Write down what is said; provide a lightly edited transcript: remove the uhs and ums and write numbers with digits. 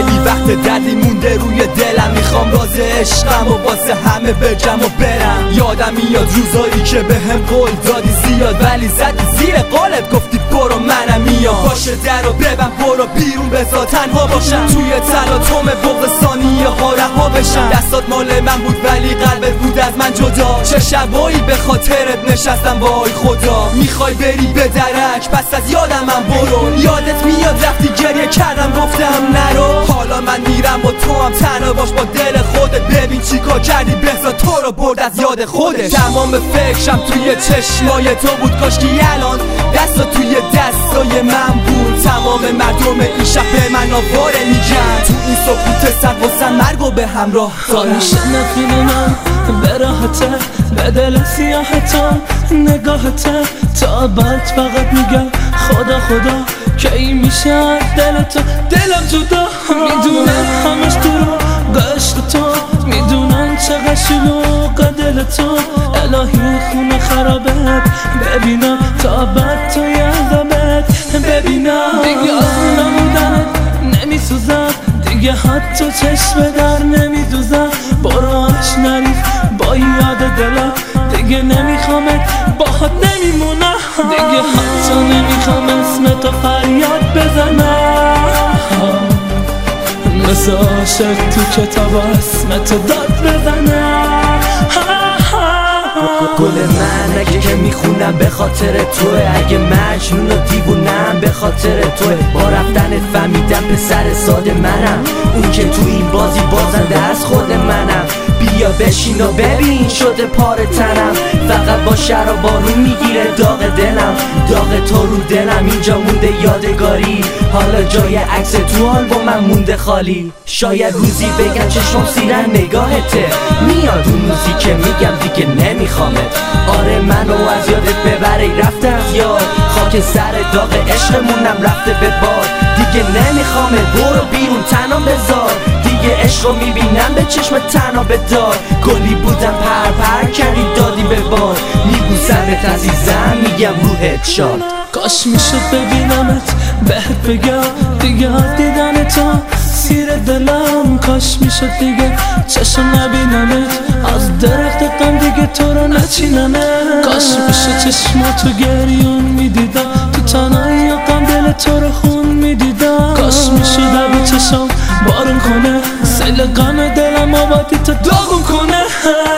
خیلی وقت دردی مونده روی دلم، میخوام راز عشقم و واسه همه بگم و برم. یادم میاد روزایی که به هم قول دادی زیاد، ولی زدی زیر قولت گفتی برو منم میام. باشه درو ببن برو بیرون بذار تنها باشم، توی تلاطم بغض ثانیه ها رها بشم. دستات مال من بود ولی قلبت بود از من جدا، چه شبایی به خاطرت نشستم وای خدا. میخوای بری به درک پس از یادم من برو، یادت میاد رفتی گریه کردم گفتم نرو. حالا من میرم و تو هم تنها باش با دل خودت، ببین چی کار کردی بهزاد تو رو برد از یاد خودت. تمام فکرم توی چشمای تو بود، کاشکی الان دستا توی دستای من بود. تمام مردم این شب به من آواره میگن، تو این سکوت سر واسه مرگ و به همراه دارم. نمیدونم به راحته به دل سیاهتا نگاهته تا بعد فقط میگم خدا خدا کی میشه از دل تو دلم جدا. میدونم همش درو عشق تو، میدونم چقدر شلوغ دل تو. الهی خونه خرابت ببینم تا بعد توی عذابت ببینم. دیگه از نمودنت نمیسوزم، دیگه حتی چشم در نمیدوزم. باراش نریف با یاد دلم، دیگه نمیخوامت باهات نمیمونم. دیگه حتی نمیخوام اسم تو فریاد بزنم، مثل عاشق تو کتاب اسم تو داد بزنم. گل من اگه که میخونم به خاطر توه، اگه مجنون و دیوونم به خاطر توه. با رفتنت فهمیدم پسر ساده منم، اون که تو این بازی بازنده از خود منم. بیا بشین و ببین شده پار تنم، فقط با شراب بارون میگیره داغ دلم. داغ تو رو دلم اینجا مونده یادگاری، حالا جای عکس تو آلبومم مونده خالی. شاید روزی بگم چشم سیرن نگاهته، میاد اون روزی که میگم دیگه نمیخوامت. آره منو از یادت ببره رفته از یاد، خاک سر داغ عشقمونم رفته به باد. دیگه نمیخوامت برو بیرون تنها بذار، دیگه عشقو میبینم به چشم تنها به دار. گلی بودم پر پر کردی دادی به باد، میبوسمت عزیزم میگم روحت شاد. کاش میشد ببینمت بهت بگم دیگه از دیدن تو سیر دلم. کاش میشد دیگه چشم نبینمت از درخت غم، دیگه تو رو نچینمت. کاش میشد چشماتو گریون میدیدم، تو تنهایی غم دل تو رو خون میدیدم. کاش میشد ابر چشم بارون کنه، سیل غم دلم آبادی تو داغون کنه.